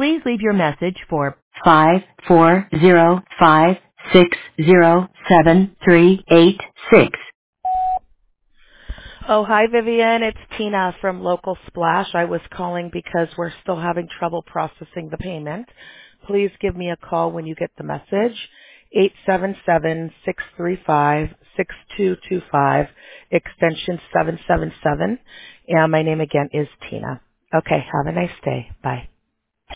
Please leave your message for 540560738. Oh, hi, Vivian. It's Tina from Local Splash. I was calling because we're still having trouble processing the payment. Please give me a call when you get the message. 877-635-6225, extension 777. And my name again is Tina. Okay, have a nice day. Bye.